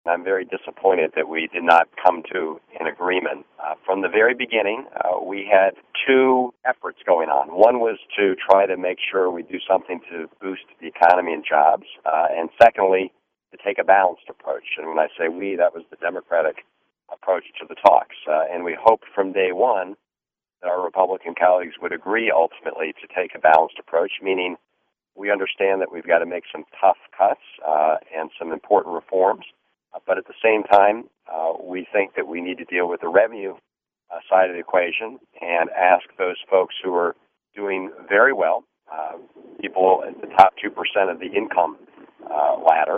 I'm very disappointed that we did not come to an agreement. From the very beginning, we had two efforts going on. One was to try to make sure we do something to boost the economy and jobs, and secondly, to take a balanced approach. And when I say we, that was the Democratic approach to the talks. And we hoped from day one that our Republican colleagues would agree ultimately to take a balanced approach, meaning we understand that we've got to make some tough cuts and some important reforms. But at the same time, we think that we need to deal with the revenue side of the equation and ask those folks who are doing very well, people at the top 2% of the income ladder,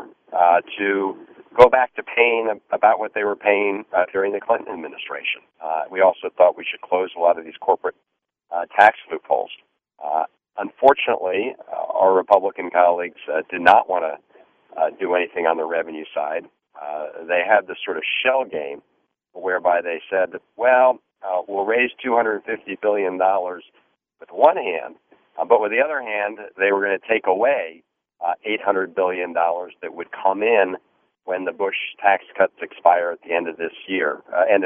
to go back to paying about what they were paying during the Clinton administration. We also thought we should close a lot of these corporate tax loopholes. Unfortunately, our Republican colleagues did not want to do anything on the revenue side. They had this sort of shell game whereby they said, well, we'll raise $250 billion with one hand, but with the other hand, they were going to take away $800 billion that would come in when the Bush tax cuts expire at the end of next year,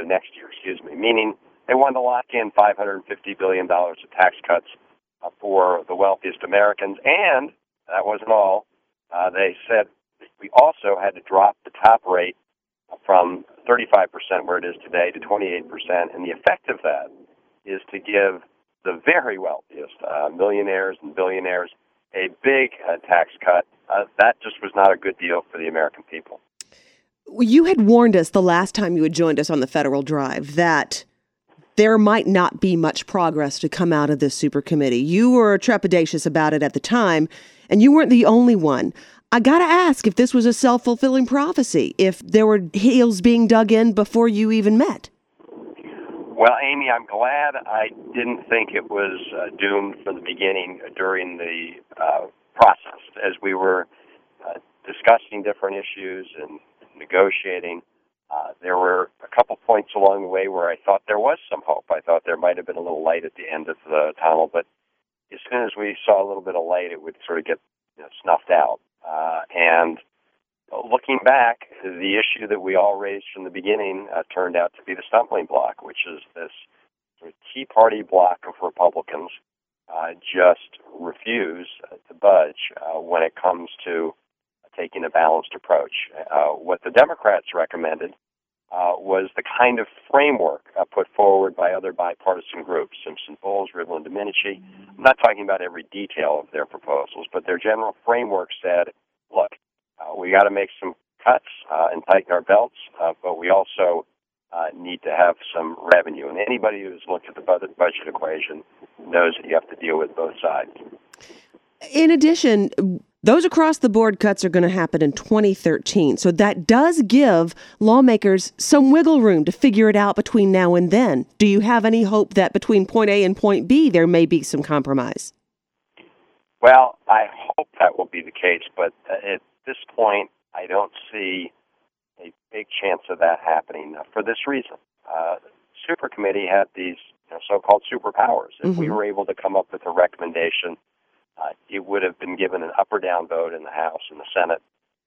meaning they wanted to lock in $550 billion of tax cuts for the wealthiest Americans, and that wasn't all. They said we also had to drop the top rate from 35% where it is today to 28%, and the effect of that is to give the very wealthiest millionaires and billionaires a big tax cut. That just was not a good deal for the American people. You had warned us the last time you had joined us on the Federal Drive that there might not be much progress to come out of this super committee. You were trepidatious about it at the time, and you weren't the only one. I got to ask if this was a self-fulfilling prophecy, if there were heels being dug in before you even met. Well, Amy, I'm glad I didn't think it was doomed from the beginning during the process. As we were discussing different issues and negotiating, there were a couple points along the way where I thought there was some hope. I thought there might have been a little light at the end of the tunnel, but as soon as we saw a little bit of light, it would sort of get snuffed out. And looking back, the issue that we all raised from the beginning turned out to be the stumbling block, which is this sort of Tea Party block of Republicans just refuse to budge when it comes to taking a balanced approach. What the Democrats recommended was the kind of framework put forward by other bipartisan groups, Simpson Bowles, Rivlin and Domenici. I'm not talking about every detail of their proposals, but their general framework said, look, we got to make some cuts and tighten our belts, but we also need to have some revenue. And anybody who's looked at the budget equation knows that you have to deal with both sides. In addition, those across-the-board cuts are going to happen in 2013. So that does give lawmakers some wiggle room to figure it out between now and then. Do you have any hope that between point A and point B there may be some compromise? Well, I hope that will be the case, but at this point, I don't see a big chance of that happening for this reason. Super Committee had these so-called superpowers. If we were able to come up with a recommendation, it would have been given an up or down vote in the House and the Senate.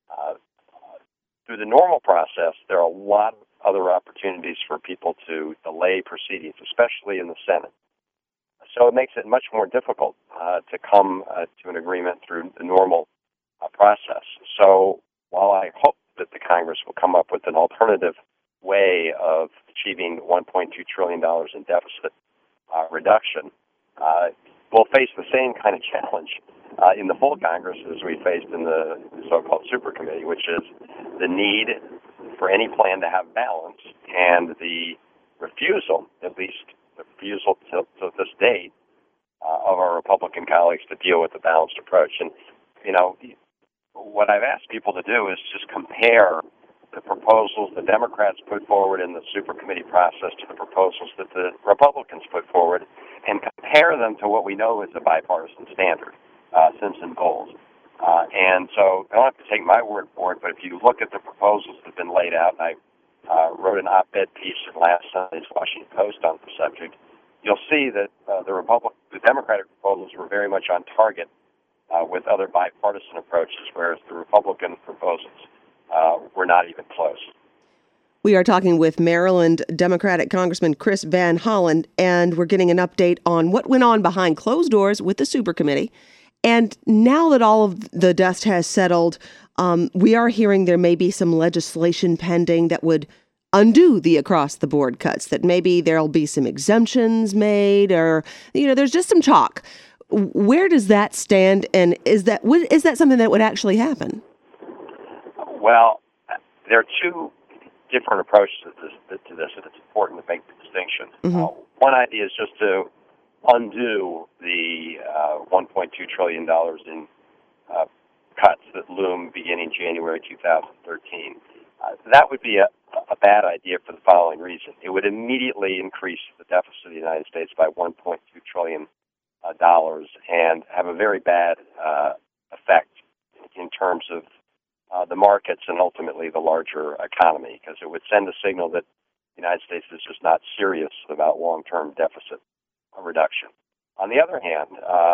Through the normal process, there are a lot of other opportunities for people to delay proceedings, especially in the Senate. So it makes it much more difficult to come to an agreement through the normal process. So while I hope that the Congress will come up with an alternative way of achieving $1.2 trillion in deficit reduction, we'll face the same kind of challenge in the full Congress as we faced in the so-called Super Committee, which is the need for any plan to have balance and the refusal, at least the refusal to this date, of our Republican colleagues to deal with the balanced approach. And, what I've asked people to do is just compare the proposals the Democrats put forward in the Super Committee process to the proposals that the Republicans put forward and compare them to what we know is the bipartisan standard, Simpson Bowles. And so I don't have to take my word for it, but if you look at the proposals that have been laid out, and I wrote an op-ed piece in last Sunday's Washington Post on the subject, you'll see that the Democratic proposals were very much on target with other bipartisan approaches, whereas the Republican proposals we're not even close. We are talking with Maryland Democratic Congressman Chris Van Hollen, and we're getting an update on what went on behind closed doors with the super committee. And now that all of the dust has settled, we are hearing there may be some legislation pending that would undo the across-the-board cuts, that maybe there'll be some exemptions made, or, there's just some talk. Where does that stand, and is that something that would actually happen? Well, there are two different approaches to this, and it's important to make the distinction. Mm-hmm. One idea is just to undo the $1.2 trillion in cuts that loom beginning January 2013. That would be a bad idea for the following reason. It would immediately increase the deficit of the United States by $1.2 trillion and have a very bad effect in terms of the markets and ultimately the larger economy, because it would send a signal that the United States is just not serious about long-term deficit reduction. On the other hand,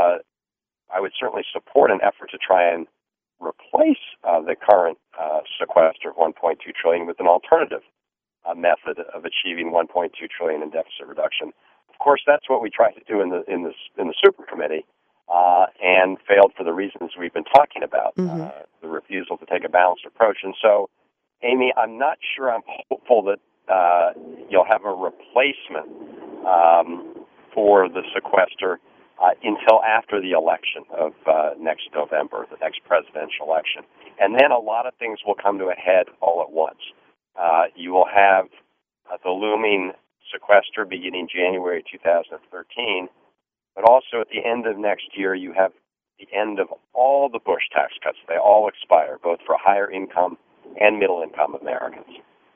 I would certainly support an effort to try and replace the current sequester of $1.2 trillion with an alternative method of achieving $1.2 trillion in deficit reduction. Of course, that's what we tried to do in the super committee, and failed for the reasons we've been talking about, the refusal to take a balanced approach. And so, Amy, I'm not sure I'm hopeful that you'll have a replacement for the sequester until after the election of next November, the next presidential election. And then a lot of things will come to a head all at once. You will have the looming sequester beginning January 2013, but also at the end of next year, you have the end of all the Bush tax cuts. They all expire, both for higher income and middle income Americans.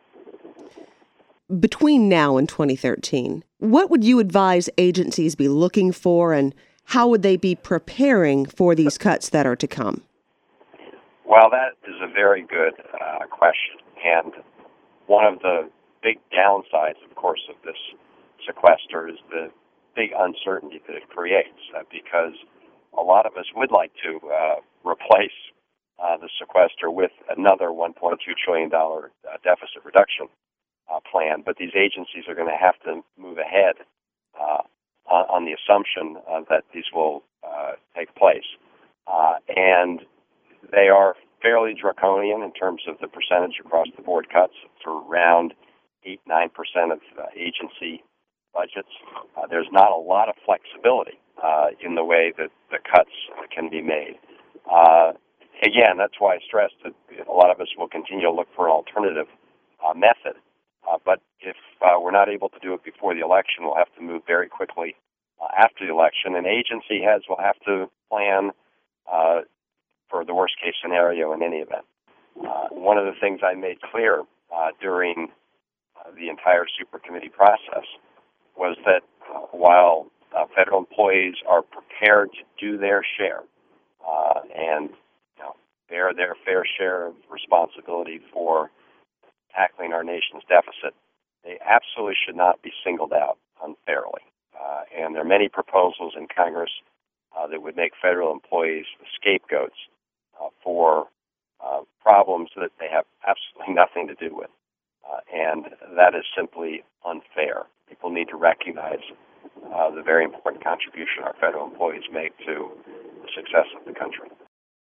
Between now and 2013, what would you advise agencies be looking for, and how would they be preparing for these cuts that are to come? Well, that is a very good question. And one of the big downsides, of course, of this sequester is the big uncertainty that it creates, because a lot of us would like to replace the sequester with another $1.2 trillion deficit reduction plan, but these agencies are going to have to move ahead on the assumption that these will take place. And they are fairly draconian in terms of the percentage across-the-board cuts. It's around 8-9% of agency budgets. There's not a lot of flexibility in the way that the cuts can be made. Again, that's why I stressed that a lot of us will continue to look for an alternative method. But if we're not able to do it before the election, we'll have to move very quickly after the election. And agency heads will have to plan for the worst-case scenario in any event. One of the things I made clear during the entire super committee process was that while federal employees are prepared to do their share and bear their fair share of responsibility for tackling our nation's deficit, they absolutely should not be singled out unfairly. And there are many proposals in Congress that would make federal employees the scapegoats for problems that they have absolutely nothing to do with. And that is simply unfair. People need to recognize the very important contribution our federal employees make to the success of the country.